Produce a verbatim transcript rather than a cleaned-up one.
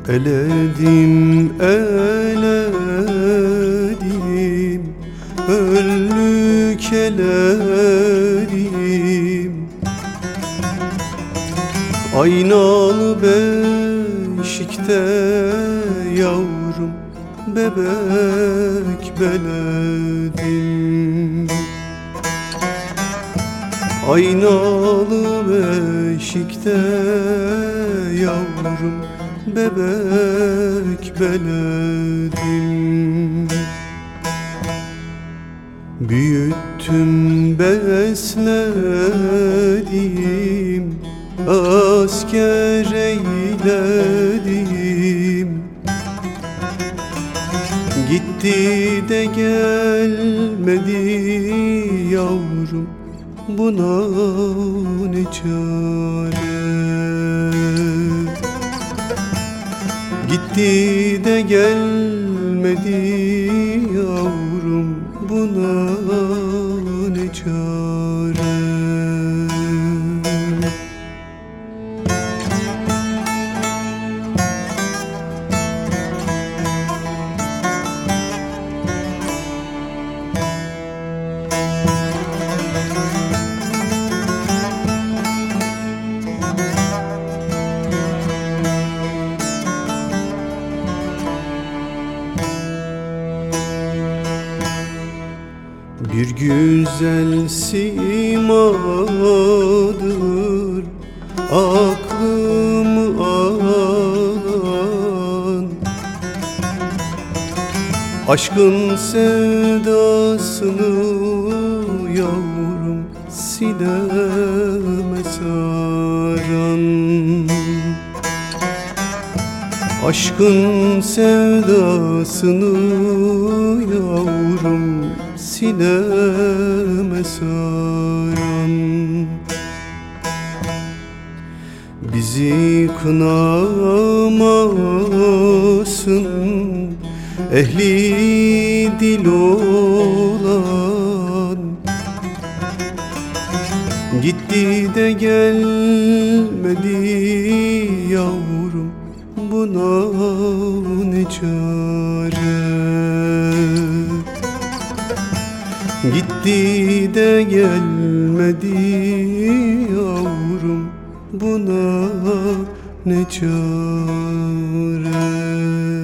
Eledim, eledim, öllük eledim. Aynalı beşikte yavrum bebek beledim. Aynalı beşikte yavrum bebek beledim. Büyüttüm, besledim, asker eyledim. Gitti de gelmedi yavrum, buna ne çare? Gitti de gelmedi yavrum, buna ne çare? Bir güzel simadır aklımı alan, aşkın sevdasını yavrum sineme saran. Aşkın sevdasını yavrum sineme saran. Bizi kınamasın ehli dil olan. Gitti de gelmedi yavrum, buna ne çare? Gitti de gelmedi yavrum, buna ne çare?